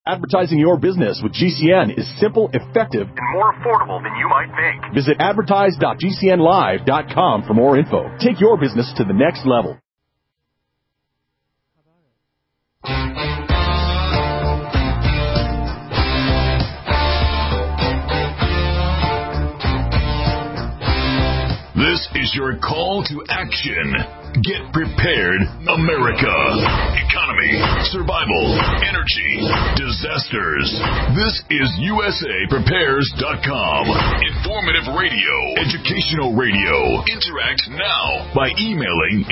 Advertising your business with GCN is simple, effective, and more affordable than you might think. Visit advertise.gcnlive.com for more info. Take your business to the next level. This is your call to action. Get prepared, America. Economy, survival, energy, disasters. This is USAPrepares.com. Informative radio, educational radio. Interact now by emailing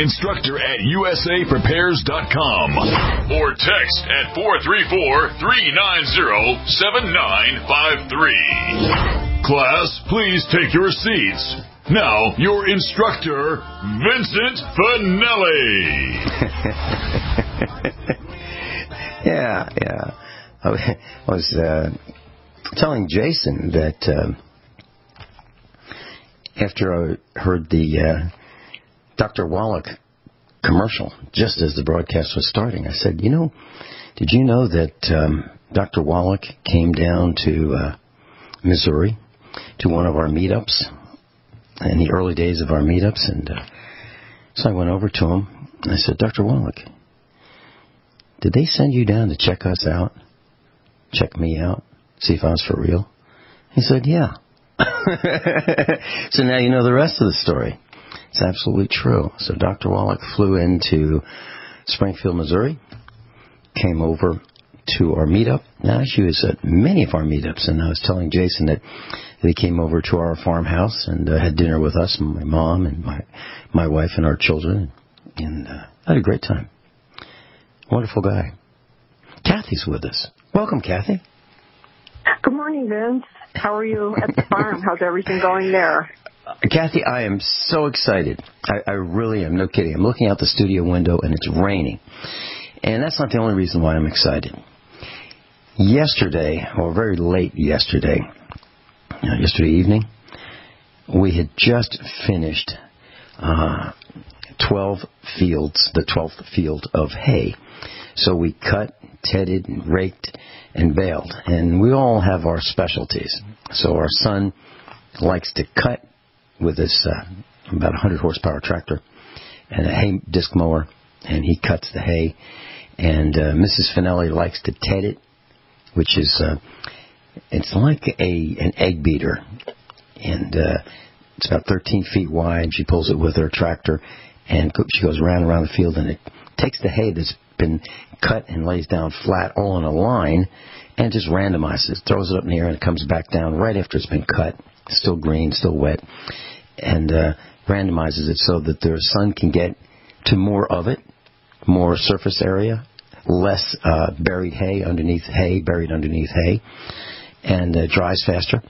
instructor@USAPrepares.com or text at 434-390-7953. Class, please take your seats. Now, your instructor, Vincent Finelli. Yeah. I was telling Jason that after I heard the Dr. Wallach commercial, just as the broadcast was starting, I said, did you know that Dr. Wallach came down to Missouri to one of our meetups? In the early days of our meetups, and so I went over to him, and I said, Dr. Wallach, did they send you down to check us out, check me out, see if I was for real? He said, yeah. So now you know the rest of the story. It's absolutely true. So Dr. Wallach flew into Springfield, Missouri, came over to our meetup. Now, she was at many of our meetups, and I was telling Jason that they came over to our farmhouse and had dinner with us, my mom and my wife and our children, and had a great time. Wonderful guy. Kathy's with us. Welcome, Kathy. Good morning, Vince. How are you at the farm? How's everything going there? Kathy, I am so excited. I really am. No kidding. I'm looking out the studio window, and it's raining. And that's not the only reason why I'm excited. Yesterday, or very late yesterday evening, we had just finished 12 fields, the 12th field of hay. So we cut, tedded, and raked, and baled. And we all have our specialties. So our son likes to cut with this about 100 horsepower tractor and a hay disc mower, and he cuts the hay. And Mrs. Finelli likes to ted it, which is it's like an egg beater, and it's about 13 feet wide. She pulls it with her tractor, and she goes round and around the field, and it takes the hay that's been cut and lays down flat all in a line, and just randomizes it, throws it up in the air, and it comes back down right after it's been cut, still green, still wet, and randomizes it so that their son can get to more of it, more surface area, less buried hay underneath hay, buried underneath hay, and dries faster.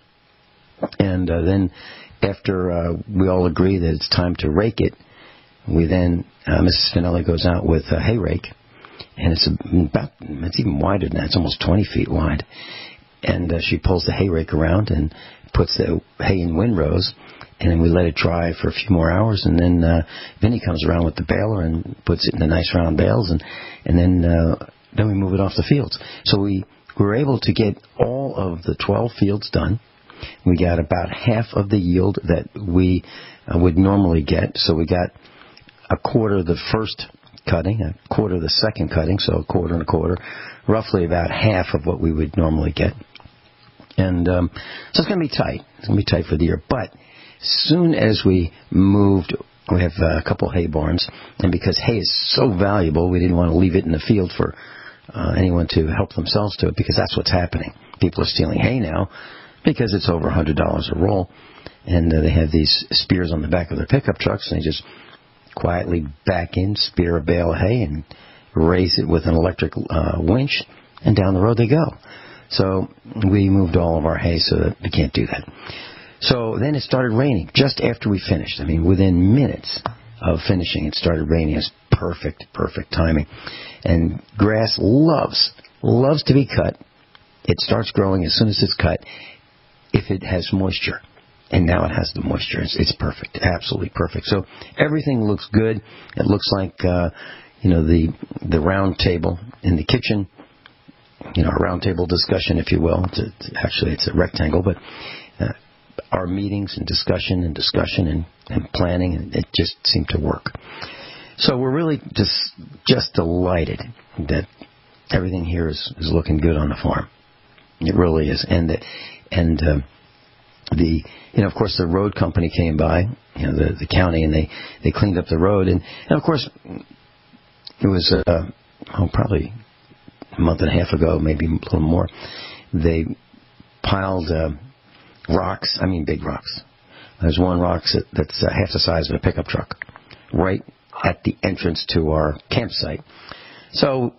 And then after we all agree that it's time to rake it, we then, Mrs. Finelli goes out with a hay rake, and it's even wider than that. It's almost 20 feet wide. And she pulls the hay rake around and puts the hay in windrows, and then we let it dry for a few more hours, and then Vinny comes around with the baler and puts it in the nice round bales, and then we move it off the fields. So we were able to get all of the 12 fields done. We got about half of the yield that we would normally get. So we got a quarter of the first cutting, a quarter of the second cutting, so a quarter and a quarter, roughly about half of what we would normally get. And so it's going to be tight. It's going to be tight for the year. But soon as we moved, we have a couple hay barns, and because hay is so valuable, we didn't want to leave it in the field for anyone to help themselves to it, because that's what's happening. People are stealing hay now because it's over $100 a roll, and they have these spears on the back of their pickup trucks, and they just quietly back in, spear a bale of hay, and raise it with an electric winch, and down the road they go. So we moved all of our hay so that we can't do that. So then it started raining just after we finished. I mean, within minutes of finishing, it started raining. It was perfect timing. And grass loves to be cut. It starts growing as soon as it's cut if it has moisture. And now it has the moisture. It's perfect, absolutely perfect. So everything looks good. It looks like, the round table in the kitchen a roundtable discussion, if you will. Actually, it's a rectangle, but our meetings and discussion and planning, and it just seemed to work. So we're really just delighted that everything here is looking good on the farm. It really is, and of course, the road company came by, the county, and they cleaned up the road, and of course, it was probably a month and a half ago, maybe a little more. They piled rocks. I mean, big rocks. There's one rock that's half the size of a pickup truck, right at the entrance to our campsite. So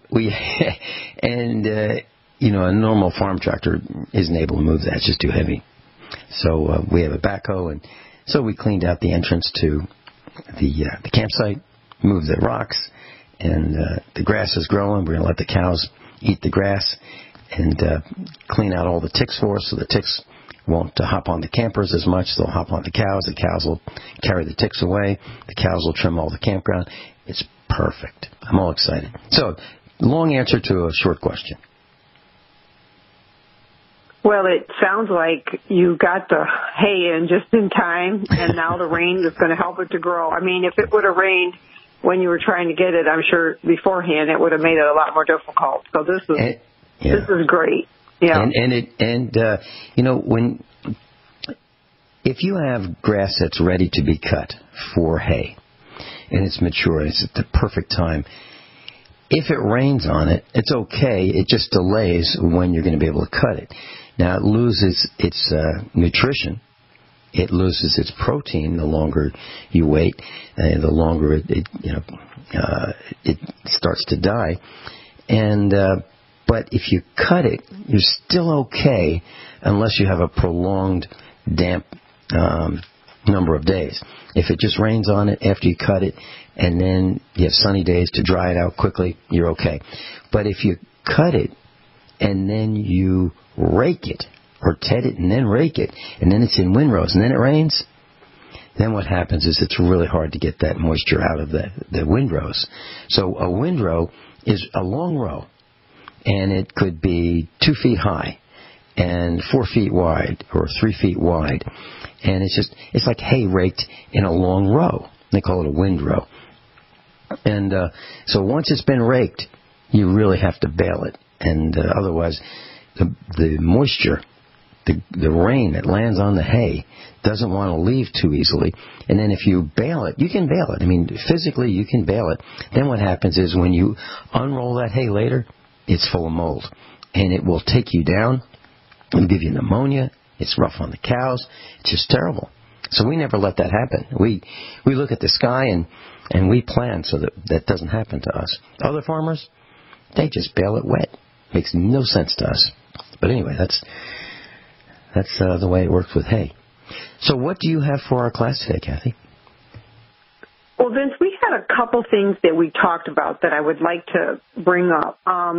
a normal farm tractor isn't able to move that. It's just too heavy. So we have a backhoe, and so we cleaned out the entrance to the campsite, moved the rocks, and the grass is growing. We're going to let the cows eat the grass and clean out all the ticks for us, so the ticks won't hop on the campers as much. They'll hop on the cows. The cows will carry the ticks away. The cows will trim all the campground. It's perfect. I'm all excited. So, long answer to a short question. Well, it sounds like you got the hay in just in time, and now the rain is going to help it to grow. I mean, if it would have rained when you were trying to get it, I'm sure beforehand it would have made it a lot more difficult. So this is great. Yeah. If you have grass that's ready to be cut for hay, and it's mature, it's at the perfect time. If it rains on it, it's okay. It just delays when you're going to be able to cut it. Now, it loses its nutrition. It loses its protein the longer you wait, the longer it starts to die. But if you cut it, you're still okay unless you have a prolonged damp number of days. If it just rains on it after you cut it, and then you have sunny days to dry it out quickly, you're okay. But if you cut it and then you rake it, or ted it and then rake it, and then it's in windrows, and then it rains, then what happens is it's really hard to get that moisture out of the windrows. So a windrow is a long row, and it could be 2 feet high and 4 feet wide or 3 feet wide. And it's like hay raked in a long row. They call it a windrow. And so once it's been raked, you really have to bale it. And otherwise, the moisture, the rain that lands on the hay doesn't want to leave too easily. And then if you bale it, you can bale it. I mean, physically you can bale it. Then what happens is when you unroll that hay later, it's full of mold. And it will take you down. It'll give you pneumonia. It's rough on the cows. It's just terrible. So we never let that happen. We look at the sky and we plan so that doesn't happen to us. Other farmers, they just bale it wet. Makes no sense to us. But anyway, that's the way it works with hay. So what do you have for our class today, Kathy? Well, Vince, we had a couple things that we talked about that I would like to bring up.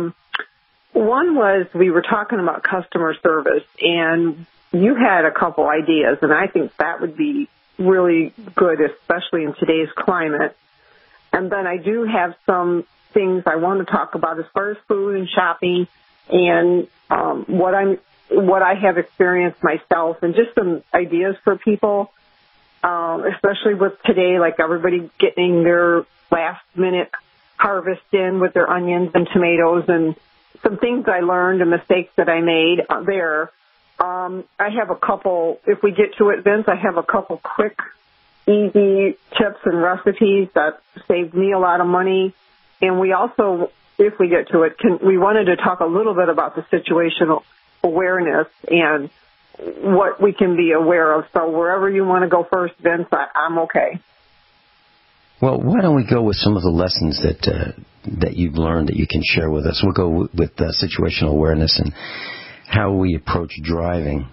One was we were talking about customer service, and you had a couple ideas, and I think that would be really good, especially in today's climate. And then I do have some things I want to talk about as far as food and shopping and what I have experienced myself, and just some ideas for people, especially with today, like everybody getting their last-minute harvest in with their onions and tomatoes, and some things I learned and mistakes that I made there. I have a couple, if we get to it, Vince, I have a couple quick, easy tips and recipes that saved me a lot of money. And we also, if we get to it, we wanted to talk a little bit about the situational awareness and what we can be aware of. So wherever you want to go first, Vince, I'm okay. Well, why don't we go with some of the lessons that you've learned that you can share with us. We'll go with situational awareness and how we approach driving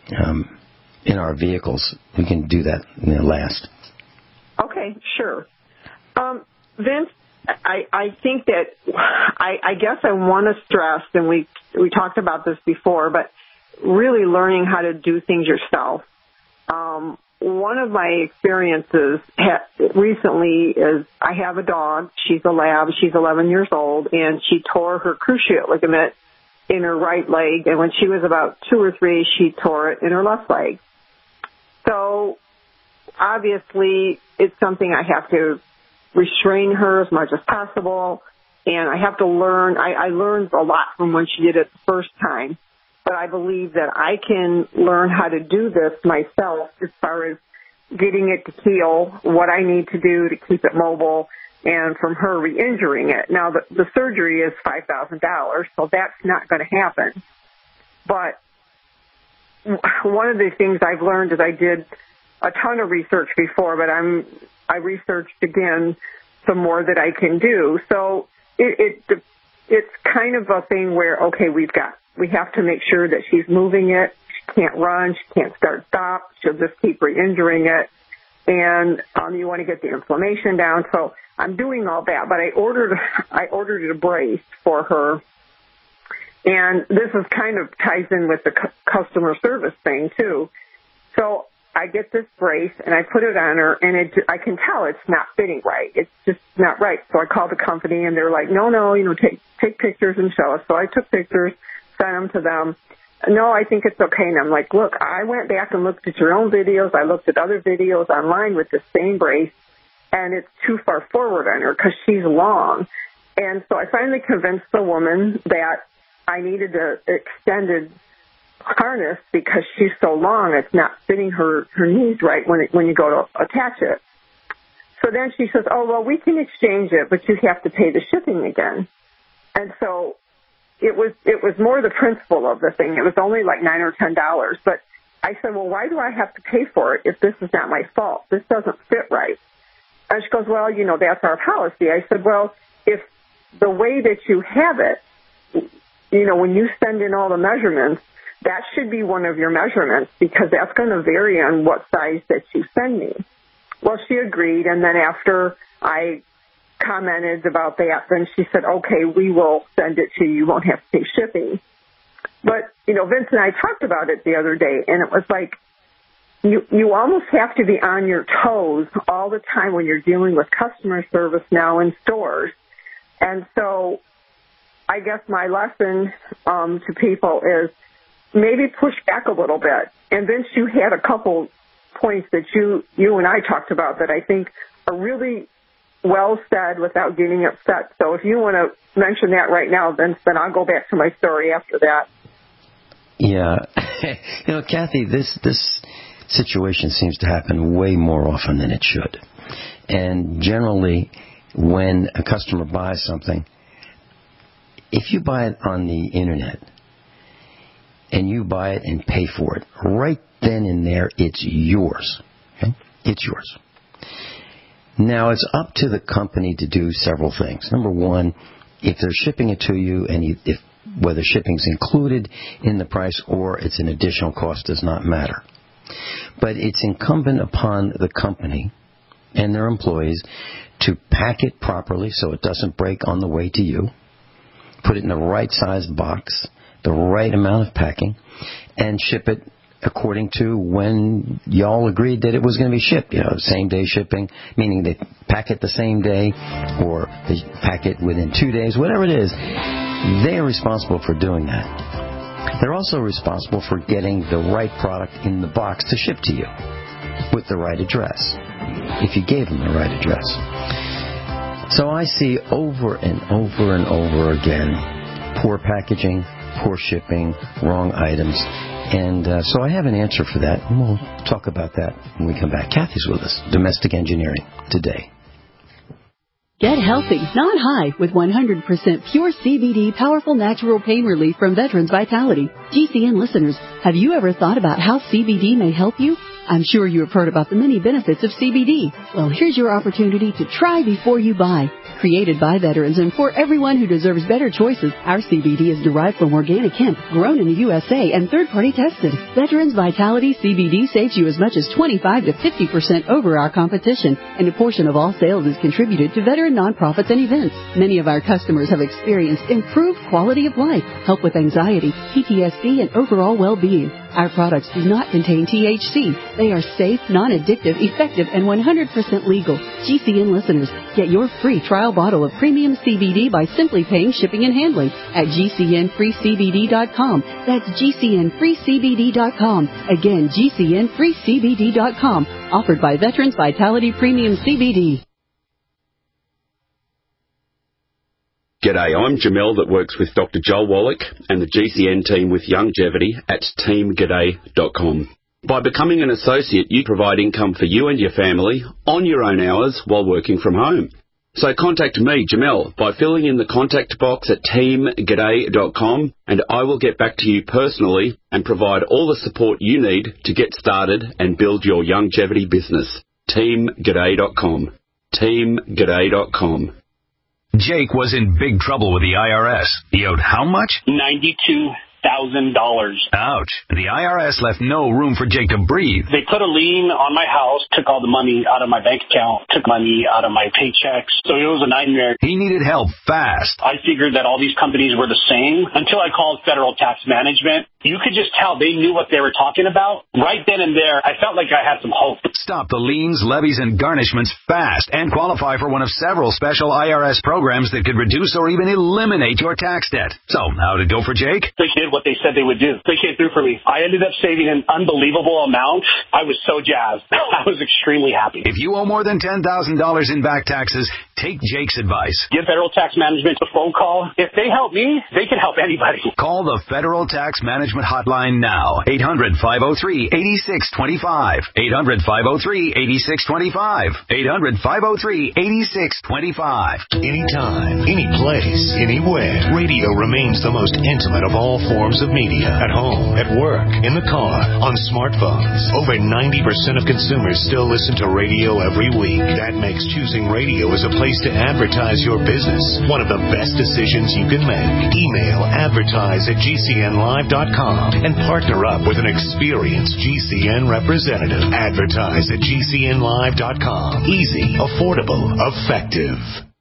in our vehicles. We can do that last. Okay, sure. Vince, I think that I guess I want to stress, and we talked about this before, but really learning how to do things yourself. One of my experiences recently is I have a dog. She's a lab. She's 11 years old, and she tore her cruciate ligament in her right leg, and when she was about 2 or 3, she tore it in her left leg. So obviously it's something I have to restrain her as much as possible, and I have to learn. I learned a lot from when she did it the first time, but I believe that I can learn how to do this myself as far as getting it to heal, what I need to do to keep it mobile, and from her re-injuring it. Now, the surgery is $5,000, so that's not going to happen. But one of the things I've learned is I did a ton of research before, but I researched again some more that I can do. So it's kind of a thing where, okay, we have to make sure that she's moving it. She can't run. She can't stop. She'll just keep re-injuring it. And you want to get the inflammation down. So I'm doing all that, but I ordered a brace for her. And this is kind of ties in with the customer service thing too. So I get this brace and I put it on her, and I can tell it's not fitting right. It's just not right. So I called the company, and they're like, no, take pictures and show us. So I took pictures, sent them to them. No, I think it's okay. And I'm like, look, I went back and looked at your own videos. I looked at other videos online with the same brace, and it's too far forward on her because she's long. And so I finally convinced the woman that I needed an extended harness because she's so long, it's not fitting her knees right when you go to attach it. So then she says, oh, well, we can exchange it, but you have to pay the shipping again. And so it was more the principle of the thing. It was only like $9 or $10. But I said, well, why do I have to pay for it if this is not my fault? This doesn't fit right. And she goes, well, that's our policy. I said, well, if the way that you have it, when you send in all the measurements, that should be one of your measurements because that's going to vary on what size that you send me. Well, she agreed, and then after I commented about that, then she said, okay, we will send it to you. You won't have to pay shipping. But, Vince and I talked about it the other day, and it was like you almost have to be on your toes all the time when you're dealing with customer service now in stores. And so I guess my lesson to people is maybe push back a little bit. And Vince, you had a couple points that you and I talked about that I think are really well said without getting upset. So if you want to mention that right now, Vince, then I'll go back to my story after that. Yeah. Kathy, this situation seems to happen way more often than it should. And generally, when a customer buys something, if you buy it on the internet and you buy it and pay for it, right then and there, it's yours. Okay? It's yours. Now, it's up to the company to do several things. Number one, if they're shipping it to you, and whether shipping's included in the price or it's an additional cost does not matter. But it's incumbent upon the company and their employees to pack it properly so it doesn't break on the way to you, put it in the right size box, the right amount of packing, and ship it according to when y'all agreed that it was going to be shipped. Same-day shipping, meaning they pack it the same day or they pack it within 2 days, whatever it is. They are responsible for doing that. They're also responsible for getting the right product in the box to ship to you with the right address, if you gave them the right address. So I see over and over and over again poor packaging, poor shipping, wrong items. And so I have an answer for that, and we'll talk about that when we come back. Kathy's with us, Domestic Engineering Today. Get healthy, not high, with 100% pure CBD powerful natural pain relief from Veterans Vitality. GCN listeners, have you ever thought about how CBD may help you? I'm sure you have heard about the many benefits of CBD. Well, here's your opportunity to try before you buy. Created by veterans and for everyone who deserves better choices, our CBD is derived from organic hemp, grown in the USA, and third-party tested. Veterans Vitality CBD saves you as much as 25 to 50% over our competition, and a portion of all sales is contributed to veteran nonprofits and events. Many of our customers have experienced improved quality of life, help with anxiety, PTSD, and overall well-being. Our products do not contain THC. They are safe, non-addictive, effective, and 100% legal. GCN listeners, get your free trial bottle of premium CBD by simply paying shipping and handling at GCNFreeCBD.com. That's GCNFreeCBD.com. Again, GCNFreeCBD.com. Offered by Veterans Vitality Premium CBD. G'day, I'm Jamel that works with Dr. Joel Wallach and the GCN team with Longevity at teamg'day.com. By becoming an associate, you provide income for you and your family on your own hours while working from home. So contact me, Jamel, by filling in the contact box at teamg'day.com, and I will get back to you personally and provide all the support you need to get started and build your longevity business. teamg'day.com. teamg'day.com. Jake was in big trouble with the IRS. He owed how much? $92,000. Ouch. The IRS left no room for Jake to breathe. They put a lien on my house, took all the money out of my bank account, took money out of my paychecks. So it was a nightmare. He needed help fast. I figured that all these companies were the same until I called Federal Tax Management. You could just tell they knew what they were talking about. Right then and there, I felt like I had some hope. Stop the liens, levies, and garnishments fast and qualify for one of several special IRS programs that could reduce or even eliminate your tax debt. So, how'd it go for Jake? They did what they said they would do. They came through for me. I ended up saving an unbelievable amount. I was so jazzed. I was extremely happy. If you owe more than $10,000 in back taxes, take Jake's advice. Give Federal Tax Management a phone call. If they help me, they can help anybody. Call the Federal Tax Management hotline now. 800-503-8625. 800-503-8625. 800-503-8625. Anytime, any place, anywhere. Radio remains the most intimate of all forms of media. At home, at work, in the car, on smartphones. Over 90% of consumers still listen to radio every week. That makes choosing radio as a place to advertise your business one of the best decisions you can make. Email advertise@gcnlive.com and partner up with an experienced GCN representative. Advertise at GCNlive.com. Easy, affordable, effective.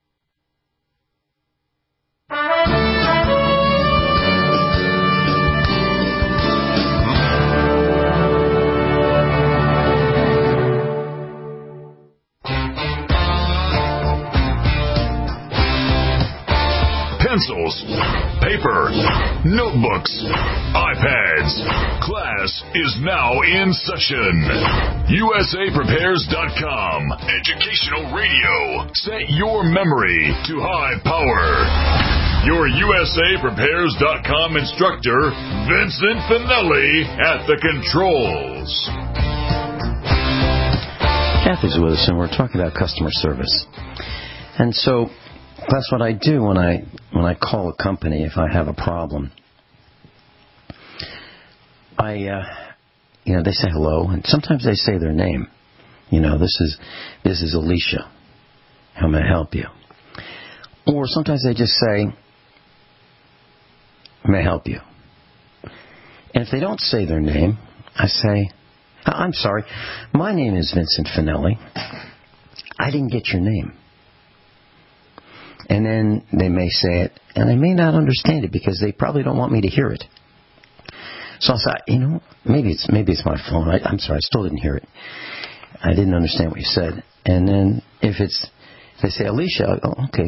Pencils, paper, notebooks, iPads. Class is now in session. USAPrepares.com. Educational radio. Set your memory to high power. Your USAPrepares.com instructor, Vincent Finelli, at the controls. Kathy's with us, and we're talking about customer service. And so that's what I do when I call a company if I have a problem. They say hello, and sometimes they say their name. This is Alicia. How may I help you? Or sometimes they just say, may I help you? And if they don't say their name, I say, I'm sorry, my name is Vincent Finelli. I didn't get your name. And then they may say it, and I may not understand it because they probably don't want me to hear it. So I'll say, maybe it's my phone. I'm sorry, I still didn't hear it. I didn't understand what you said. And then if they say Alicia, I'll go, okay,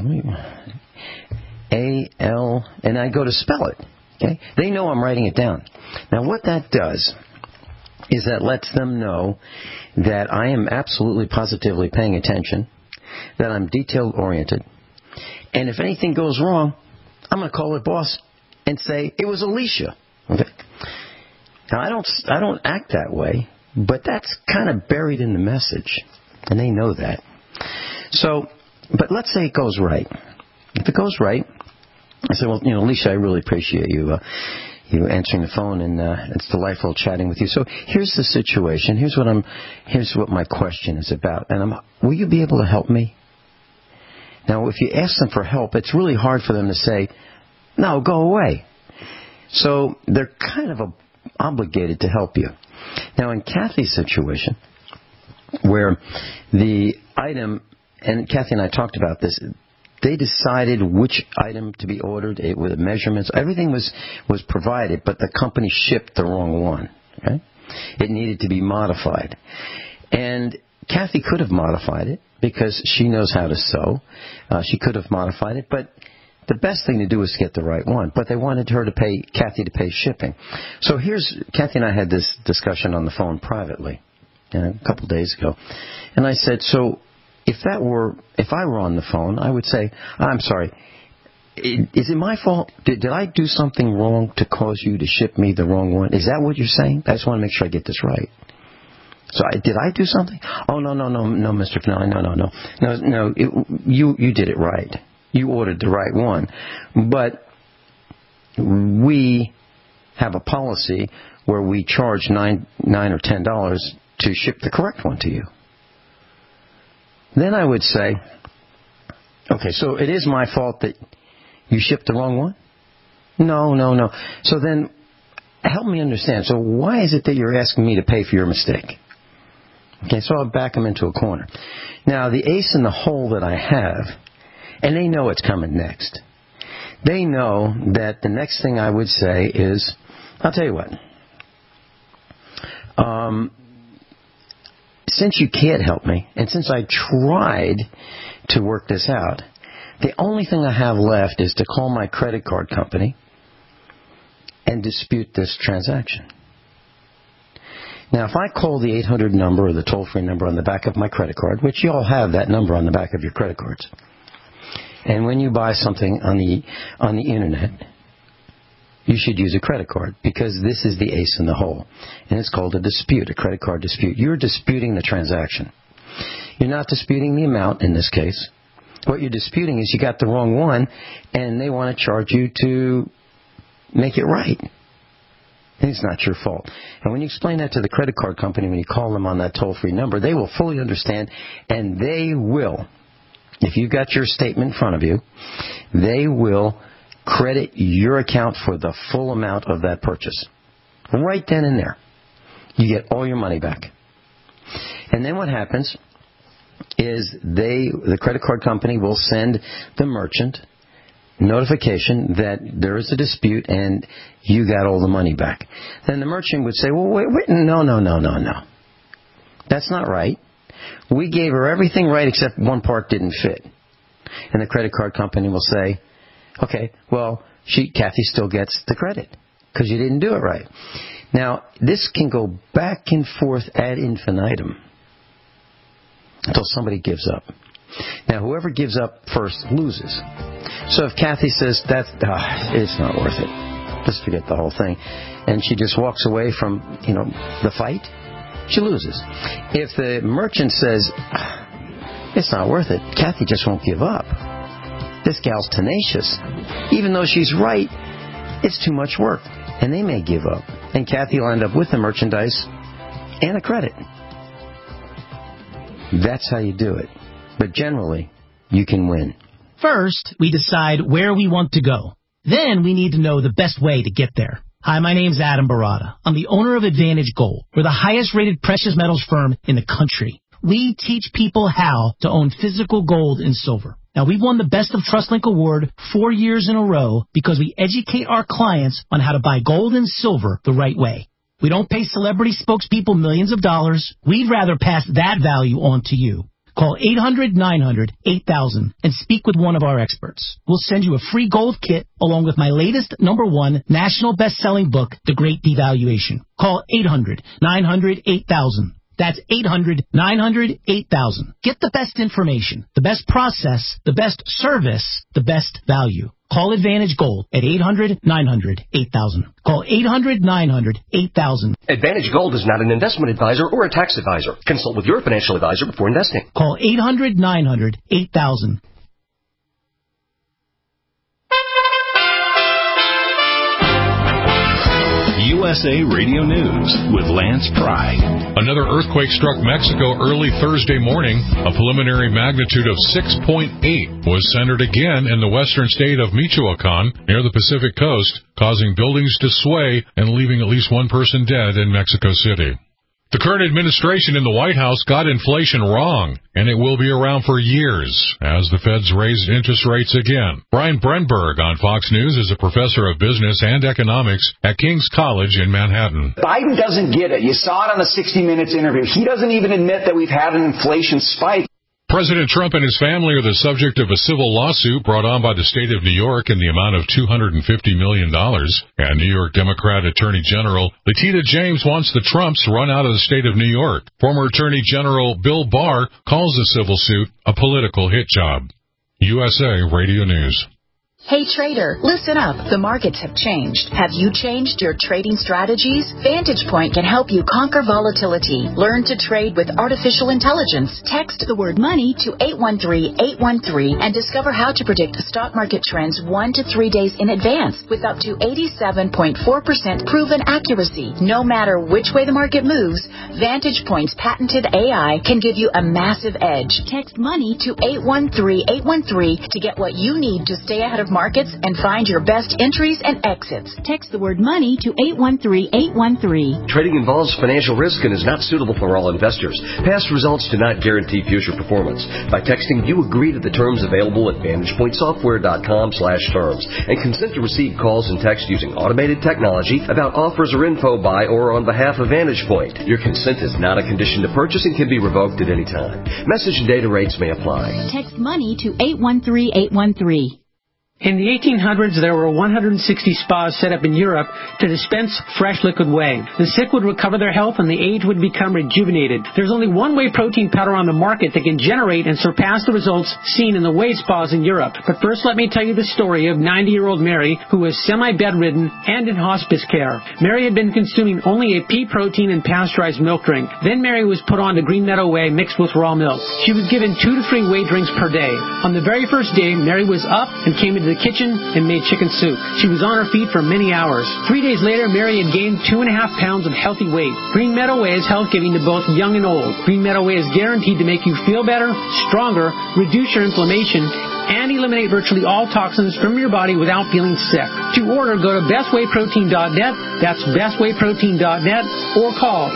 A-L, and I go to spell it. Okay, they know I'm writing it down. Now what that does is that lets them know that I am absolutely positively paying attention, that I'm detail oriented. And if anything goes wrong, I'm going to call the boss and say, it was Alicia. Okay? Now, I don't act that way, but that's kind of buried in the message, and they know that. So, but let's say it goes right. If it goes right, I say, well, Alicia, I really appreciate you answering the phone, and it's delightful chatting with you. So here's the situation. Here's what my question is about. And will you be able to help me? Now, if you ask them for help, it's really hard for them to say, no, go away. So they're kind of obligated to help you. Now, in Kathy's situation, where the item, and Kathy and I talked about this, they decided which item to be ordered with the measurements. Everything was provided, but the company shipped the wrong one. Okay? It needed to be modified. And Kathy could have modified it because she knows how to sew. She could have modified it, but the best thing to do is to get the right one. But they wanted Kathy to pay shipping. So Kathy and I had this discussion on the phone privately a couple of days ago. And I said, so if I were on the phone, I would say, I'm sorry, is it my fault? Did I do something wrong to cause you to ship me the wrong one? Is that what you're saying? I just want to make sure I get this right. So did I do something? Oh, no, Mr. Finelli, no. You did it right. You ordered the right one. But we have a policy where we charge $9 or $10 to ship the correct one to you. Then I would say, okay, so it is my fault that you shipped the wrong one? No. So then help me understand. So why is it that you're asking me to pay for your mistake? Okay, so I'll back them into a corner. Now, the ace in the hole that I have, and they know it's coming next. They know that the next thing I would say is, I'll tell you what. Since you can't help me, and since I tried to work this out, the only thing I have left is to call my credit card company and dispute this transaction. Now, if I call the 800 number or the toll-free number on the back of my credit card, which you all have that number on the back of your credit cards, and when you buy something on the Internet, you should use a credit card because this is the ace in the hole. And it's called a dispute, a credit card dispute. You're disputing the transaction. You're not disputing the amount in this case. What you're disputing is you got the wrong one, and they want to charge you to make it right. And it's not your fault. And when you explain that to the credit card company, when you call them on that toll-free number, they will fully understand, and they will, if you've got your statement in front of you, they will credit your account for the full amount of that purchase. Right then and there. You get all your money back. And then what happens is the credit card company will send the merchant notification that there is a dispute and you got all the money back. Then the merchant would say, well, wait, no. That's not right. We gave her everything right except one part didn't fit. And the credit card company will say, okay, well, Kathy still gets the credit because you didn't do it right. Now, this can go back and forth ad infinitum until somebody gives up. Now, whoever gives up first loses. So if Kathy says, it's not worth it, just forget the whole thing, and she just walks away from, the fight, she loses. If the merchant says, it's not worth it, Kathy just won't give up. This gal's tenacious. Even though she's right, it's too much work. And they may give up. And Kathy will end up with the merchandise and a credit. That's how you do it. But generally, you can win. First, we decide where we want to go. Then we need to know the best way to get there. Hi, my name's Adam Barada. I'm the owner of Advantage Gold. We're the highest-rated precious metals firm in the country. We teach people how to own physical gold and silver. Now, we've won the Best of TrustLink Award 4 years in a row because we educate our clients on how to buy gold and silver the right way. We don't pay celebrity spokespeople millions of dollars. We'd rather pass that value on to you. Call 800-900-8000 and speak with one of our experts. We'll send you a free gold kit along with my latest #1 national best-selling book, The Great Devaluation. Call 800-900-8000. That's 800-900-8000. Get the best information, the best process, the best service, the best value. Call Advantage Gold at 800-900-8000. Call 800-900-8000. Advantage Gold is not an investment advisor or a tax advisor. Consult with your financial advisor before investing. Call 800-900-8000. USA Radio News with Lance Pry. Another earthquake struck Mexico early Thursday morning. A preliminary magnitude of 6.8 was centered again in the western state of Michoacan near the Pacific coast, causing buildings to sway and leaving at least one person dead in Mexico City. The current administration in the White House got inflation wrong, and it will be around for years as the Feds raise interest rates again. Brian Brenberg on Fox News is a professor of business and economics at King's College in Manhattan. Biden doesn't get it. You saw it on the 60 Minutes interview. He doesn't even admit that we've had an inflation spike. President Trump and his family are the subject of a civil lawsuit brought on by the state of New York in the amount of $250 million. And New York Democrat Attorney General Letitia James wants the Trumps run out of the state of New York. Former Attorney General Bill Barr calls the civil suit a political hit job. USA Radio News. Hey trader, listen up. The markets have changed. Have you changed your trading strategies? Vantage Point can help you conquer volatility. Learn to trade with artificial intelligence. Text the word money to 813-813 and discover how to predict stock market trends 1 to 3 days in advance with up to 87.4% proven accuracy. No matter which way the market moves, Vantage Point's patented AI can give you a massive edge. Text money to 813-813 to get what you need to stay ahead of markets and find your best entries and exits. Text the word money to 813-813. Trading involves financial risk and is not suitable for all investors. Past results do not guarantee future performance. By texting, you agree to the terms available at VantagePointSoftware.com/terms and consent to receive calls and text using automated technology about offers or info by or on behalf of Vantage Point. Your consent is not a condition to purchase and can be revoked at any time. Message and data rates may apply. Text money to 813-813. In the 1800s, there were 160 spas set up in Europe to dispense fresh liquid whey. The sick would recover their health and the aged would become rejuvenated. There's only one whey protein powder on the market that can generate and surpass the results seen in the whey spas in Europe. But first, let me tell you the story of 90-year-old Mary, who was semi-bedridden and in hospice care. Mary had been consuming only a pea protein and pasteurized milk drink. Then Mary was put on to Green Meadow Whey mixed with raw milk. She was given 2 to 3 whey drinks per day. On the very first day, Mary was up and came into the kitchen and made chicken soup. She was on her feet for many hours. 3 days later, Mary had gained 2.5 pounds of healthy weight. Green Meadow Whey is health-giving to both young and old. Green Meadow Whey is guaranteed to make you feel better, stronger, reduce your inflammation, and eliminate virtually all toxins from your body without feeling sick. To order, go to bestwayprotein.net. That's bestwayprotein.net, or call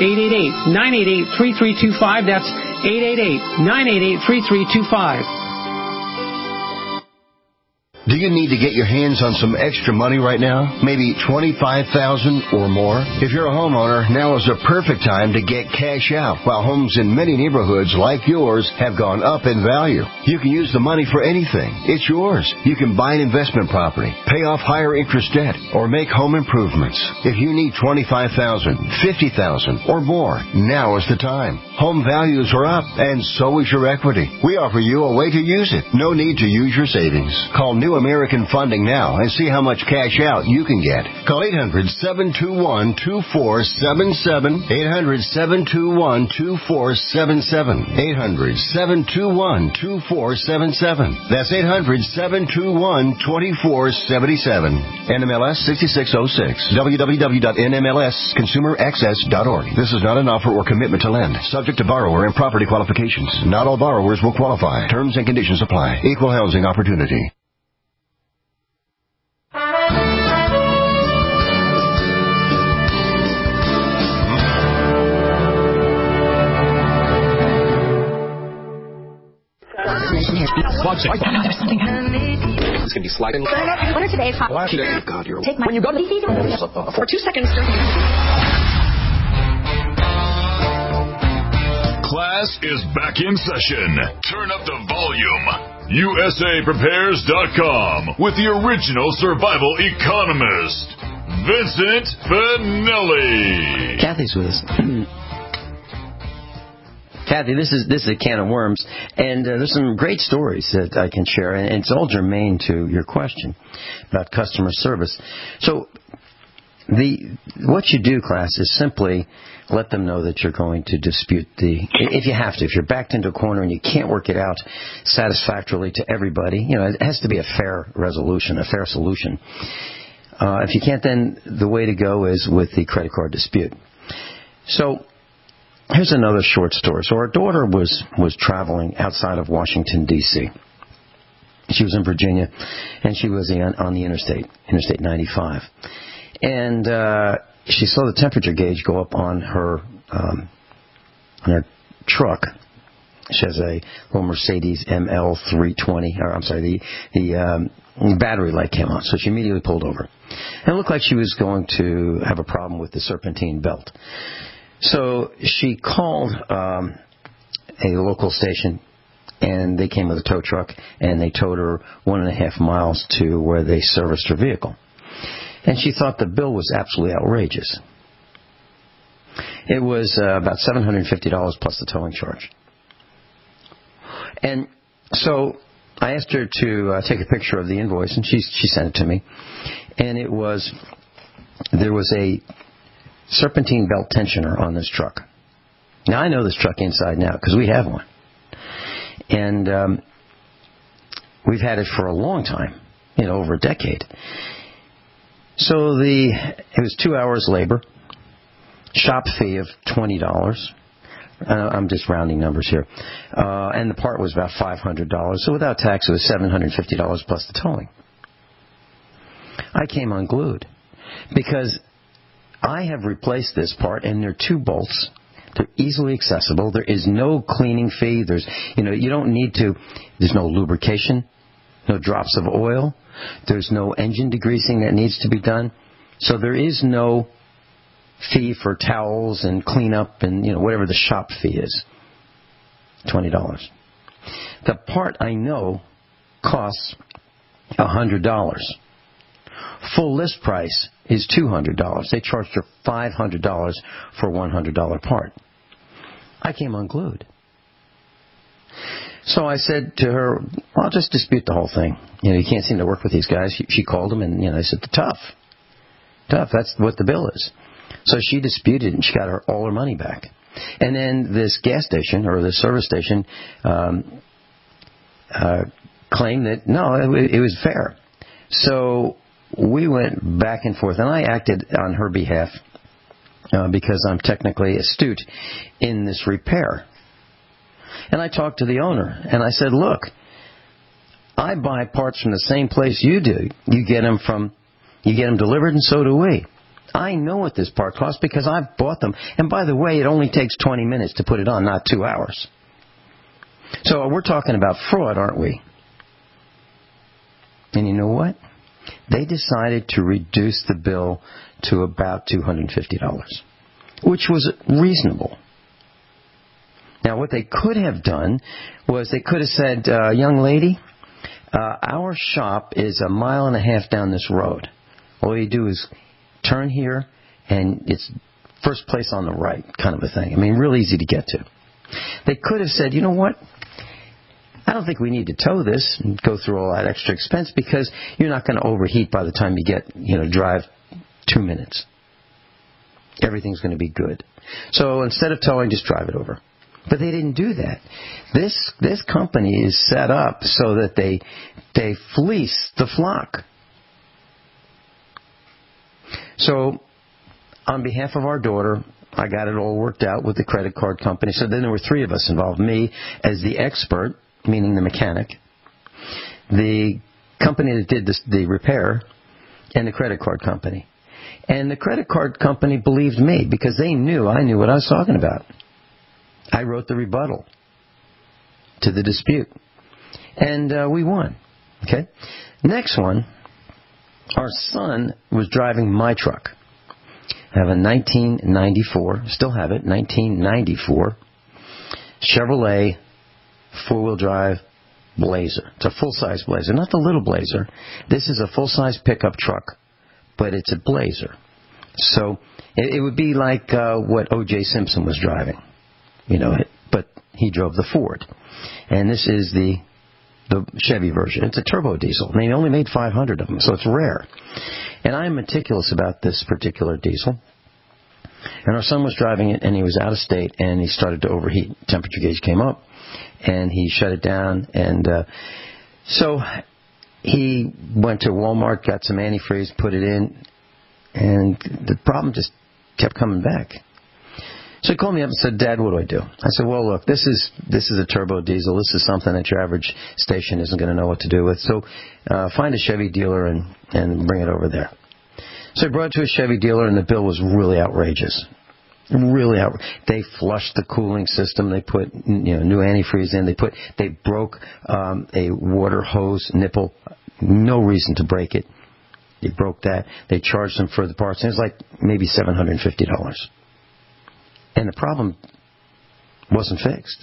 888-988-3325. That's 888-988-3325. Do you need to get your hands on some extra money right now? Maybe $25,000 or more? If you're a homeowner, now is the perfect time to get cash out, while homes in many neighborhoods like yours have gone up in value. You can use the money for anything. It's yours. You can buy an investment property, pay off higher interest debt, or make home improvements. If you need $25,000, $50,000, or more, now is the time. Home values are up, and so is your equity. We offer you a way to use it. No need to use your savings. Call New American Funding now and see how much cash out you can get. Call 800-721-2477. 800-721-2477. 800-721-2477. That's 800-721-2477. NMLS 6606. www.nmlsconsumeraccess.org. This is not an offer or commitment to lend. Subject to borrower and property qualifications. Not all borrowers will qualify. Terms and conditions apply. Equal housing opportunity. It's going to be sliding. What are today's hot? God, you're... Take my... When you go to the... For 2 seconds. Class is back in session. Turn up the volume. USAPrepares.com with the original survival economist, Vincent Finelli. Kathy's with us. Kathy, this is a can of worms, and there's some great stories that I can share, and it's all germane to your question about customer service. So what you do, class, is simply let them know that you're going to dispute if you have to. If you're backed into a corner and you can't work it out satisfactorily to everybody, it has to be a fair resolution, a fair solution. If you can't, then the way to go is with the credit card dispute. So here's another short story. So our daughter was traveling outside of Washington, D.C. She was in Virginia, and she was on the Interstate 95. And she saw the temperature gauge go up on her truck. She has a little Mercedes ML320, or I'm sorry, the battery light came on, so she immediately pulled over. And it looked like she was going to have a problem with the serpentine belt. So she called a local station, and they came with a tow truck, and they towed her 1.5 miles to where they serviced her vehicle. And she thought the bill was absolutely outrageous. It was about $750 plus the towing charge. And so I asked her to take a picture of the invoice, and she sent it to me. And there was a serpentine belt tensioner on this truck. Now, I know this truck inside now because we have one. And we've had it for a long time, over a decade. So it was 2 hours labor, shop fee of $20. I'm just rounding numbers here. And the part was about $500. So without tax, it was $750 plus the towing. I came unglued because I have replaced this part, and there are 2 bolts. They're easily accessible. There is no cleaning fee. You don't need to. There's no lubrication, no drops of oil. There's no engine degreasing that needs to be done. So there is no fee for towels and cleanup and, whatever the shop fee is. $20. The part I know costs $100. Full list price is $200. They charged her $500 for a $100 part. I came unglued. So I said to her, well, I'll just dispute the whole thing. You can't seem to work with these guys. She called them, and, I said, tough. That's what the bill is. So she disputed, and she got all her money back. And then this gas station, or this service station, claimed that, no, it was fair. So we went back and forth, and I acted on her behalf because I'm technically astute in this repair. And I talked to the owner, and I said, look, I buy parts from the same place you do. You get them delivered, and so do we. I know what this part costs because I've bought them. And by the way, it only takes 20 minutes to put it on, not 2 hours. So we're talking about fraud, aren't we? And you know what? They decided to reduce the bill to about $250, which was reasonable. Now, what they could have done was they could have said, young lady, our shop is 1.5 miles down this road. All you do is turn here, and it's first place on the right, kind of a thing. I mean, real easy to get to. They could have said, you know what? I don't think we need to tow this and go through all that extra expense because you're not going to overheat by the time you get, drive 2 minutes. Everything's going to be good. So instead of towing, just drive it over. But they didn't do that. This company is set up so that they fleece the flock. So on behalf of our daughter, I got it all worked out with the credit card company. So then there were 3 of us involved. Me as the expert, meaning the mechanic, the company that did the repair, and the credit card company. And the credit card company believed me because I knew what I was talking about. I wrote the rebuttal to the dispute. And we won. Okay? Next one, our son was driving my truck. I have a 1994, still have it, 1994 Chevrolet four-wheel drive Blazer. It's a full-size Blazer, not the little Blazer. This is a full-size pickup truck, but it's a Blazer. So it would be like what O.J. Simpson was driving, but he drove the Ford. And this is the Chevy version. It's a turbo diesel. They only made 500 of them, so it's rare. And I'm meticulous about this particular diesel. And our son was driving it, and he was out of state, and he started to overheat. Temperature gauge came up, and he shut it down. And so he went to Walmart, got some antifreeze, put it in, and the problem just kept coming back. So he called me up and said, Dad, what do I do? I said, well, look, this is a turbo diesel. This is something that your average station isn't going to know what to do with. So find a Chevy dealer and bring it over there. So I brought it to a Chevy dealer, and the bill was really outrageous. Really, they flushed the cooling system. They put new antifreeze in. They broke a water hose nipple. No reason to break it. They broke that. They charged them for the parts. And it was like maybe $750. And the problem wasn't fixed.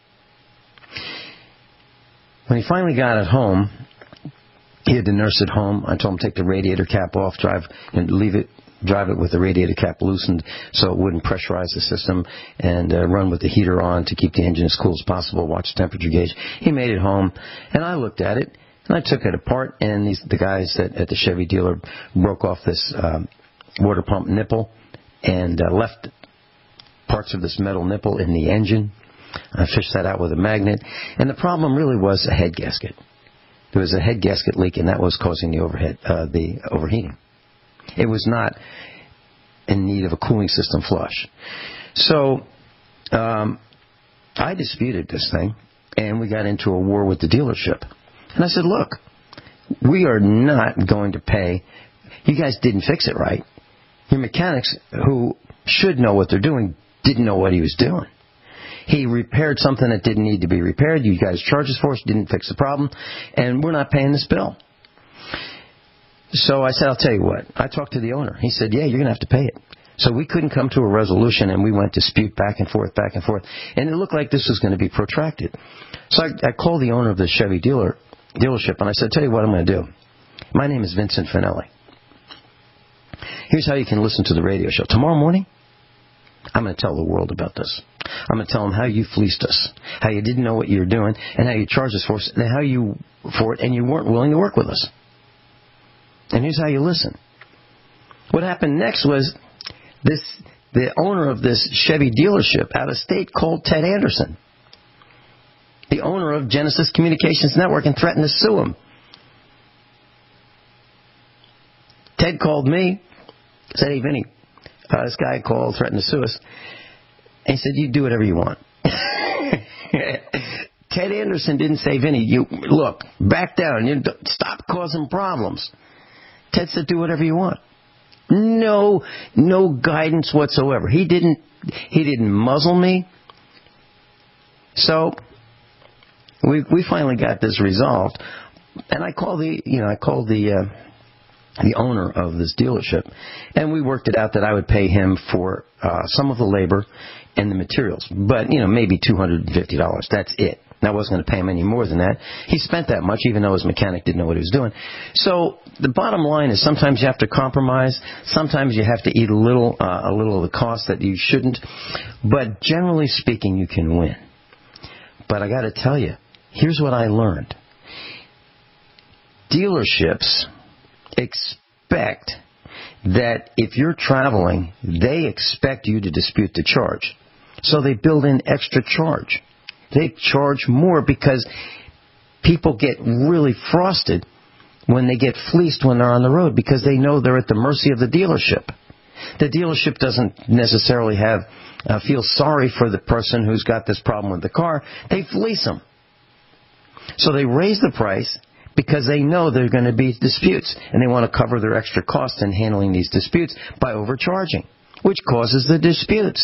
When he finally got it home, he had the nurse at home. I told him take the radiator cap off, drive it with the radiator cap loosened so it wouldn't pressurize the system, and run with the heater on to keep the engine as cool as possible, watch the temperature gauge. He made it home, and I looked at it, and I took it apart, and the guys at the Chevy dealer broke off this water pump nipple and left parts of this metal nipple in the engine. I fished that out with a magnet, and the problem really was a head gasket. There was a head gasket leak, and that was causing the overheating. It was not in need of a cooling system flush. So I disputed this thing, and we got into a war with the dealership. And I said, look, we are not going to pay. You guys didn't fix it right. Your mechanics, who should know what they're doing, didn't know what he was doing. He repaired something that didn't need to be repaired. You guys charged us for it, didn't fix the problem, and we're not paying this bill. So I said, I'll tell you what. I talked to the owner. He said, yeah, you're going to have to pay it. So we couldn't come to a resolution, and we went dispute back and forth, and it looked like this was going to be protracted. So I called the owner of the Chevy dealership, and I said, tell you what I'm going to do. My name is Vincent Finelli. Here's how you can listen to the radio show. Tomorrow morning, I'm going to tell the world about this. I'm going to tell them how you fleeced us, how you didn't know what you were doing, and how you charged us for it, and you weren't willing to work with us. And here's how you listen. What happened next was the owner of this Chevy dealership out of state called Ted Anderson, the owner of Genesis Communications Network, and threatened to sue him. Ted called me, said, hey, Vinny, this guy called, threatened to sue us. And he said, you do whatever you want. Ted Anderson didn't say, Vinny, look, back down, stop causing problems. Ted said, do whatever you want. No guidance whatsoever. He didn't muzzle me. So we finally got this resolved, and I called the owner of this dealership, and we worked it out that I would pay him for some of the labor and the materials, but maybe $250. That's it. I wasn't going to pay him any more than that. He spent that much, even though his mechanic didn't know what he was doing. So the bottom line is sometimes you have to compromise. Sometimes you have to eat a little of the cost that you shouldn't. But generally speaking, you can win. But I got to tell you, here's what I learned. Dealerships expect that if you're traveling, they expect you to dispute the charge. So they build in extra charge. They charge more because people get really frosted when they get fleeced when they're on the road because they know they're at the mercy of the dealership. The dealership doesn't necessarily feel sorry for the person who's got this problem with the car. They fleece them. So they raise the price because they know there are going to be disputes, and they want to cover their extra costs in handling these disputes by overcharging, which causes the disputes.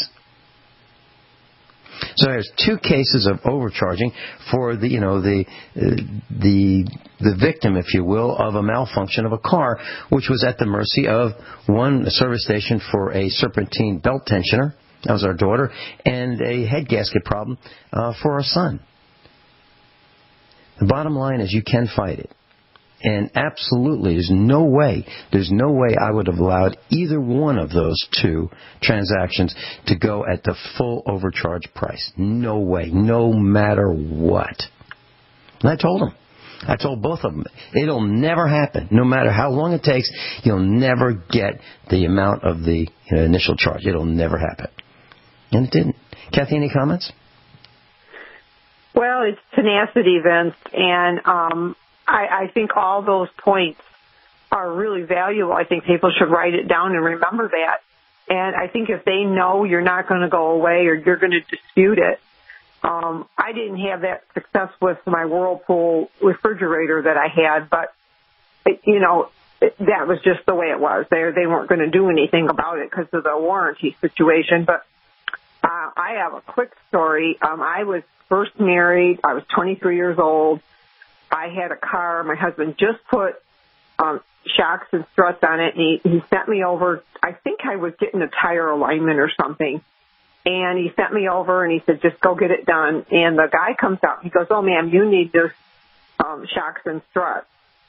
So there's two cases of overcharging for the victim, if you will, of a malfunction of a car, which was at the mercy of a service station for a serpentine belt tensioner, that was our daughter, and a head gasket problem for our son. The bottom line is you can fight it. And absolutely, there's no way I would have allowed either one of those two transactions to go at the full overcharge price. No way, no matter what. And I told both of them, it'll never happen. No matter how long it takes, you'll never get the amount of the initial charge. It'll never happen. And it didn't. Kathy, any comments? Well, it's tenacity, Vince, and I think all those points are really valuable. I think people should write it down and remember that. And I think if they know you're not going to go away or you're going to dispute it, I didn't have that success with my Whirlpool refrigerator that I had, but, that was just the way it was. They weren't going to do anything about it because of the warranty situation. But I have a quick story. I was first married. I was 23 years old. I had a car. My husband just put shocks and struts on it, and he sent me over. I think I was getting a tire alignment or something. And he sent me over, and he said, just go get it done. And the guy comes out. He goes, oh, ma'am, you need this shocks and struts.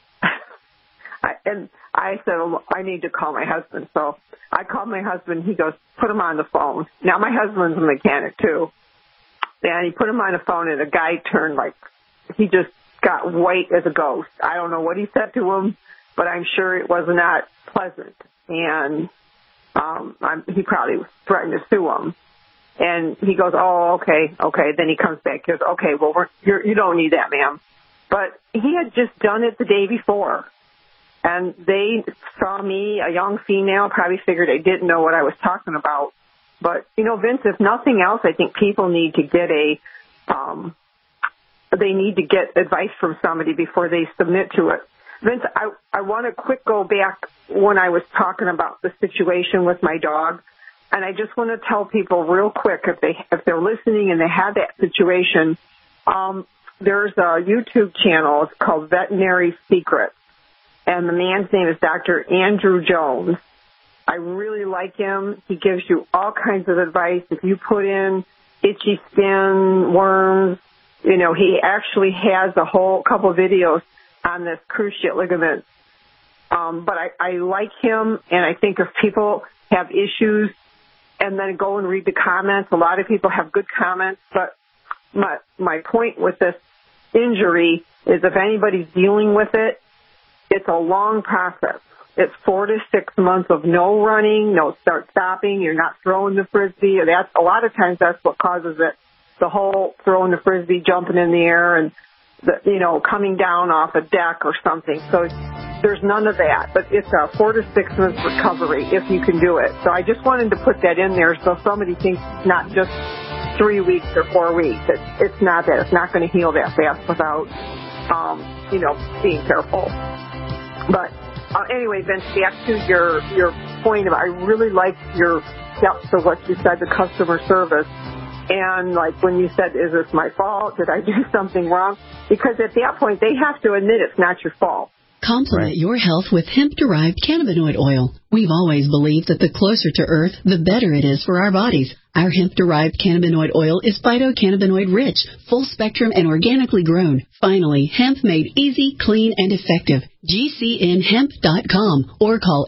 And I said, well, I need to call my husband. So I called my husband. He goes, put him on the phone. Now, my husband's a mechanic, too. And he put him on the phone, and the guy turned he just got white as a ghost. I don't know what he said to him, but I'm sure it was not pleasant. And he probably was threatened to sue him. And he goes, oh, okay. Then he comes back. He goes, okay, well, you don't need that, ma'am. But he had just done it the day before. And they saw me, a young female, probably figured I didn't know what I was talking about. But, Vince, if nothing else, I think people need to get they need to get advice from somebody before they submit to it. Vince, I want to quick go back when I was talking about the situation with my dog. And I just want to tell people real quick, if they're listening and they have that situation, there's a YouTube channel. It's called Veterinary Secrets. And the man's name is Dr. Andrew Jones. I really like him. He gives you all kinds of advice. If you put in itchy skin, worms, he actually has a whole couple of videos on this cruciate ligament. But I like him, and I think if people have issues and then go and read the comments, a lot of people have good comments. But my point with this injury is if anybody's dealing with it, it's a long process. It's 4 to 6 months of no running, no stopping. You're not throwing the Frisbee. A lot of times that's what causes it. The whole throwing the Frisbee, jumping in the air, and coming down off a deck or something. So there's none of that. But it's a 4 to 6 months recovery if you can do it. So I just wanted to put that in there so somebody thinks it's not just 3 weeks or 4 weeks. It's not that. It's not going to heal that fast without, being careful. But anyway, Vince, back to your point about, I really liked your depth of what you said, the customer service. And when you said, is this my fault? Did I do something wrong? Because at that point, they have to admit it's not your fault. Complement your health with hemp-derived cannabinoid oil. We've always believed that the closer to Earth, the better it is for our bodies. Our hemp-derived cannabinoid oil is phytocannabinoid-rich, full-spectrum, and organically grown. Finally, hemp made easy, clean, and effective. GCNhemp.com or call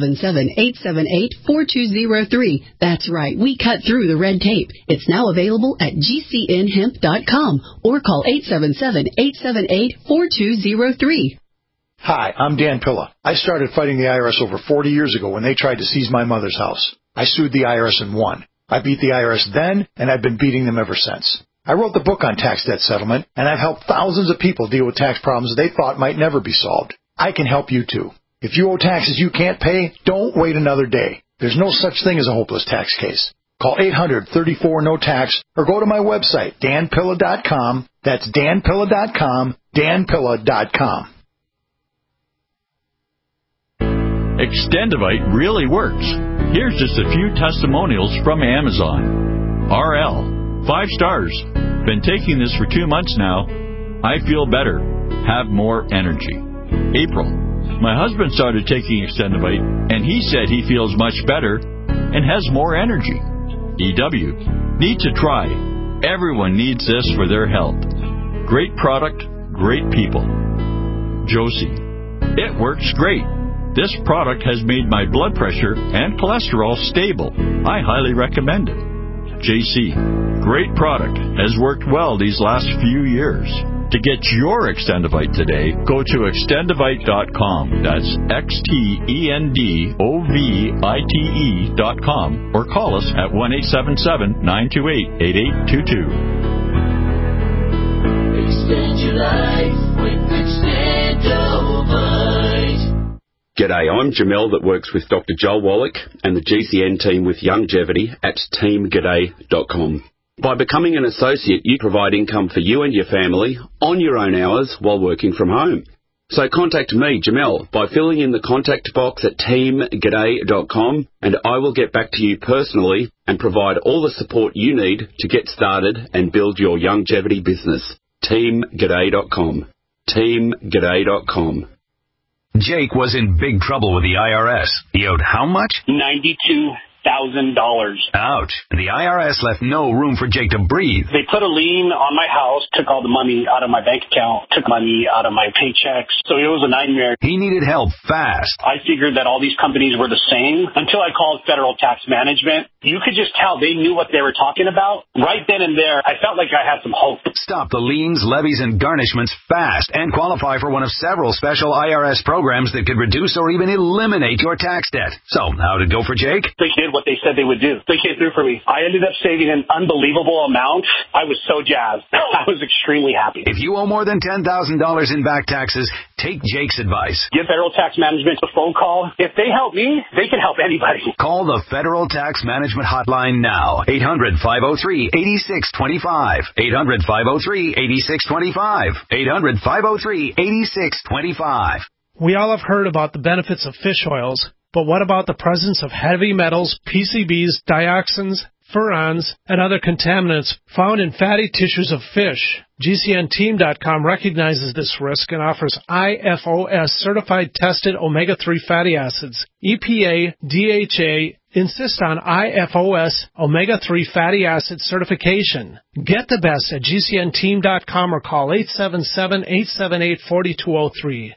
877-878-4203. That's right, we cut through the red tape. It's now available at GCNhemp.com or call 877-878-4203. Hi, I'm Dan Pilla. I started fighting the IRS over 40 years ago when they tried to seize my mother's house. I sued the IRS and won. I beat the IRS then, and I've been beating them ever since. I wrote the book on tax debt settlement, and I've helped thousands of people deal with tax problems they thought might never be solved. I can help you too. If you owe taxes you can't pay, don't wait another day. There's no such thing as a hopeless tax case. Call 800-34-NO-TAX or go to my website, danpilla.com. That's danpilla.com, danpilla.com. Extendivite really works. Here's just a few testimonials from Amazon. RL, 5 stars. Been taking this for 2 months now. I feel better. Have more energy. April, my husband started taking Extendivite, and he said he feels much better and has more energy. EW, need to try. Everyone needs this for their health. Great product, great people. Josie, it works great. This product has made my blood pressure and cholesterol stable. I highly recommend it. JC, great product. Has worked well these last few years. To get your Extendivite today, go to extendivite.com. That's XTENDOVITE.com or call us at 1-877-928-8822. Extend your life with Extendivite. G'day, I'm Jamel that works with Dr. Joel Wallach and the GCN team with Longevity at teamg'day.com. By becoming an associate, you provide income for you and your family on your own hours while working from home. So contact me, Jamel, by filling in the contact box at teamg'day.com, and I will get back to you personally and provide all the support you need to get started and build your longevity business. teamg'day.com. teamg'day.com. Jake was in big trouble with the IRS. He owed how much? $92,000. Ouch. The IRS left no room for Jake to breathe. They put a lien on my house, took all the money out of my bank account, took money out of my paychecks. So it was a nightmare. He needed help fast. I figured that all these companies were the same until I called Federal Tax Management. You could just tell they knew what they were talking about. Right then and there, I felt like I had some hope. Stop the liens, levies, and garnishments fast and qualify for one of several special IRS programs that could reduce or even eliminate your tax debt. So, how did it go for Jake? They did what they said they would do. They came through for me. I ended up saving an unbelievable amount. I was so jazzed. I was extremely happy. If you owe more than $10,000 in back taxes, take Jake's advice. Give Federal Tax Management a phone call. If they help me, they can help anybody. Call the Federal Tax Management Hotline now. 800-503-8625. 800-503-8625. 800-503-8625. We all have heard about the benefits of fish oils, but what about the presence of heavy metals, PCBs, dioxins, furans, and other contaminants found in fatty tissues of fish? GCNteam.com recognizes this risk and offers IFOS certified tested omega-3 fatty acids. EPA, DHA insist on IFOS omega-3 fatty acid certification. Get the best at GCNteam.com or call 877-878-4203.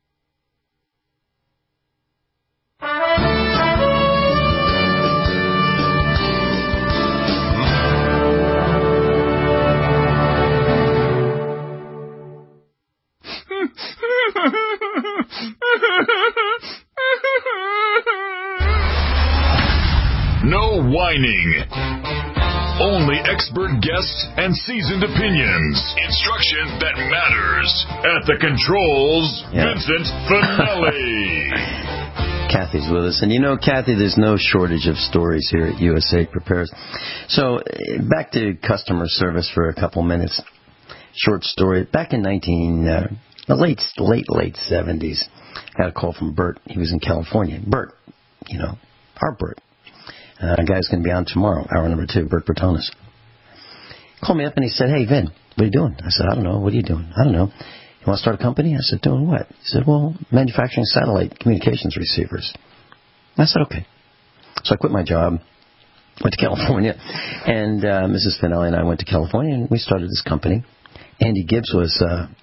No whining. Only expert guests and seasoned opinions. Instruction that matters. At the controls, Vincent Finelli. Kathy's with us. And you know, Kathy, there's no shortage of stories here at USA Prepares. So back to customer service for a couple minutes. Short story. Back in the late 70s, I had a call from Bert. He was in California. Bert, you know, our Bert. A guy's going to be on tomorrow, hour number 2, Bert Bertones. Called me up and he said, "Hey, Vin, what are you doing?" I said, "I don't know. What are you doing?" "I don't know." "You want to start a company?" I said, "Doing what?" He said, "Well, manufacturing satellite communications receivers." I said, "Okay." So I quit my job, went to California, and Mrs. Finelli and I went to California, and we started this company. Andy Gibbs was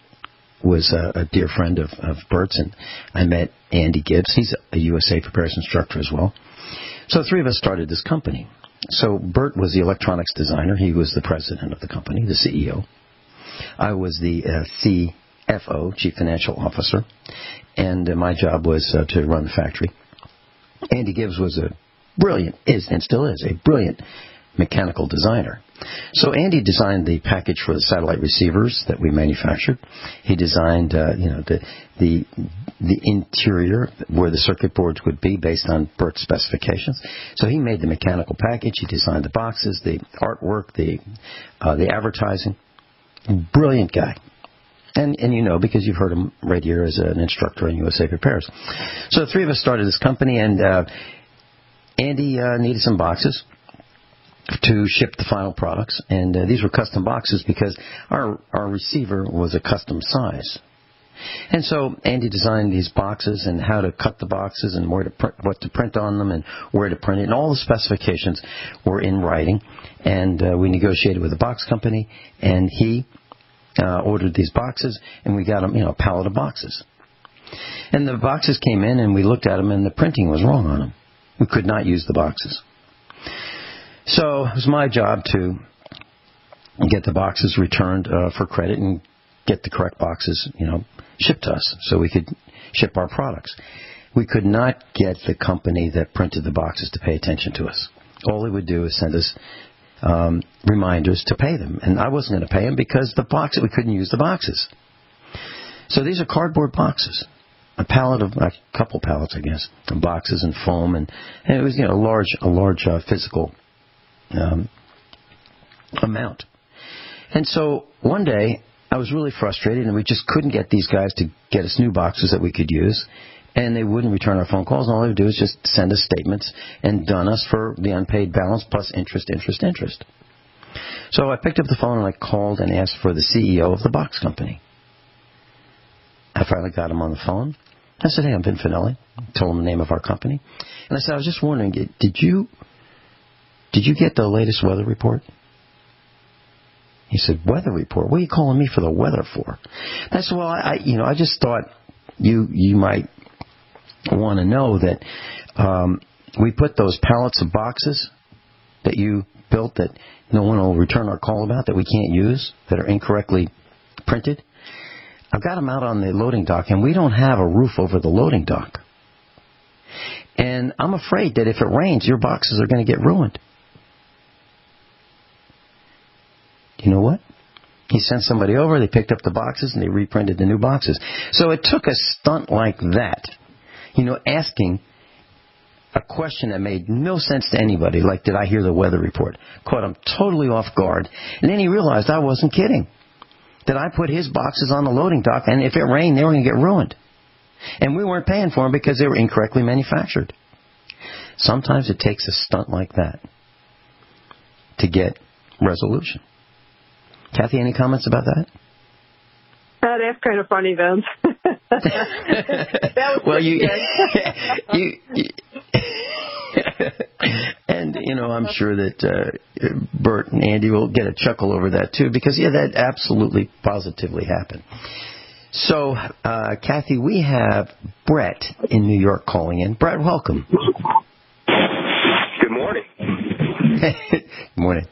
a dear friend of Bert's, and I met Andy Gibbs. He's a USA Prepares instructor as well. So the three of us started this company. So Bert was the electronics designer. He was the president of the company, the CEO. I was the CFO, Chief Financial Officer, and my job was to run the factory. Andy Gibbs was a brilliant, and still is, a brilliant mechanical designer. So Andy designed the package for the satellite receivers that we manufactured. He designed, the interior where the circuit boards would be based on Bert's specifications. So he made the mechanical package. He designed the boxes, the artwork, the advertising. Brilliant guy. And you know, because you've heard him right here as an instructor in USA Prepares. So the three of us started this company, and Andy needed some boxes to ship the final products, and these were custom boxes because our receiver was a custom size. And so Andy designed these boxes and how to cut the boxes and what to print on them and where to print it, and all the specifications were in writing. And we negotiated with the box company, and he ordered these boxes, and we got them, a pallet of boxes. And the boxes came in, and we looked at them, and the printing was wrong on them. We could not use the boxes. So it was my job to get the boxes returned for credit and get the correct boxes, shipped to us so we could ship our products. We could not get the company that printed the boxes to pay attention to us. All they would do is send us reminders to pay them. And I wasn't going to pay them because we couldn't use the boxes. So these are cardboard boxes. A couple pallets, I guess, of boxes and foam. And it was, a large physical amount. And so one day, I was really frustrated, and we just couldn't get these guys to get us new boxes that we could use, and they wouldn't return our phone calls, and all they would do is just send us statements and dun us for the unpaid balance plus interest. So I picked up the phone and I called and asked for the CEO of the box company. I finally got him on the phone. I said, hey, I'm Vin Finelli. I told him the name of our company. And I said, I was just wondering, did you get the latest weather report? He said, weather report? What are you calling me for the weather for? And I said, well, I just thought you might want to know that we put those pallets of boxes that you built that no one will return our call about, that we can't use, that are incorrectly printed. I've got them out on the loading dock, and we don't have a roof over the loading dock. And I'm afraid that if it rains, your boxes are going to get ruined. You know what? He sent somebody over, they picked up the boxes, and they reprinted the new boxes. So it took a stunt like that, asking a question that made no sense to anybody, like, did I hear the weather report? Caught him totally off guard. And then he realized I wasn't kidding, that I put his boxes on the loading dock, and if it rained, they were going to get ruined. And we weren't paying for them because they were incorrectly manufactured. Sometimes it takes a stunt like that to get resolution. Kathy, any comments about that? That's kind of funny, Vince. That was well, and I'm sure that Bert and Andy will get a chuckle over that too, because that absolutely, positively happened. So, Kathy, we have Brett in New York calling in. Brett, welcome. Good morning. Good morning.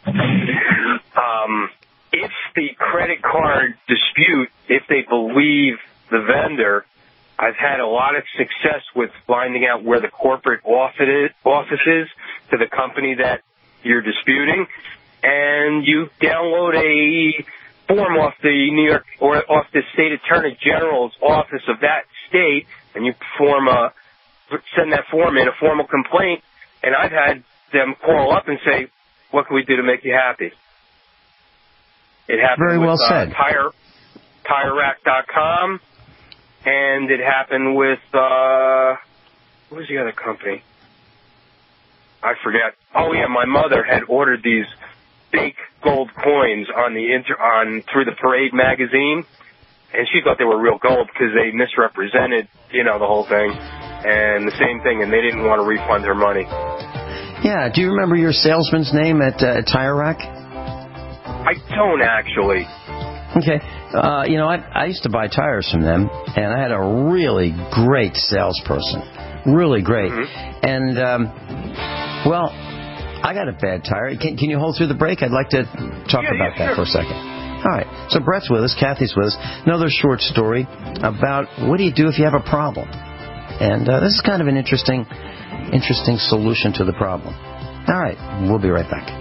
If the credit card dispute, if they believe the vendor, I've had a lot of success with finding out where the corporate office is to the company that you're disputing, and you download a form off the New York or off the state attorney general's office of that state, and you send that form in, a formal complaint, and I've had them call up and say, what can we do to make you happy? It happened Very well with said. TireRack.com, and it happened with, what was the other company? I forget. Oh, yeah, my mother had ordered these fake gold coins through the Parade magazine, and she thought they were real gold because they misrepresented, the whole thing, and the same thing, and they didn't want to refund her money. Yeah, do you remember your salesman's name at Tire Rack? I don't, actually. Okay. I used to buy tires from them, and I had a really great salesperson. Really great. Mm-hmm. And, I got a bad tire. Can you hold through the break? I'd like to talk about that for a second. All right. So Brett's with us. Kathy's with us. Another short story about what do you do if you have a problem. And this is kind of an interesting solution to the problem. All right. We'll be right back.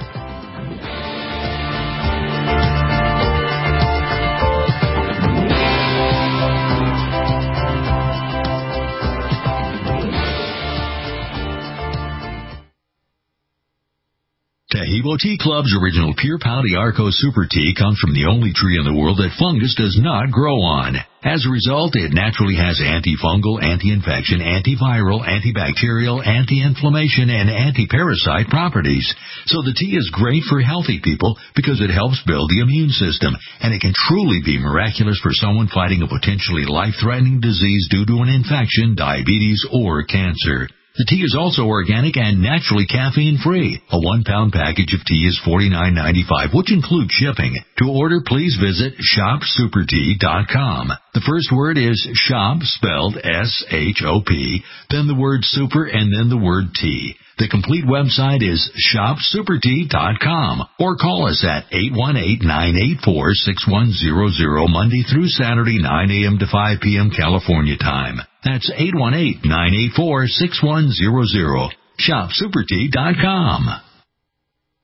Taheebo Tea Club's original Pure Pau d'Arco Super Tea comes from the only tree in the world that fungus does not grow on. As a result, it naturally has antifungal, anti-infection, antiviral, antibacterial, anti-inflammation, and anti-parasite properties. So the tea is great for healthy people because it helps build the immune system, and it can truly be miraculous for someone fighting a potentially life-threatening disease due to an infection, diabetes, or cancer. The tea is also organic and naturally caffeine-free. A 1-pound package of tea is $49.95, which includes shipping. To order, please visit shopsupertea.com. The first word is shop, spelled S-H-O-P, then the word super, and then the word tea. The complete website is shopsupertea.com, or call us at 818-984-6100 Monday through Saturday, 9 a.m. to 5 p.m. California time. That's 818-984-6100. Shopsupertea.com.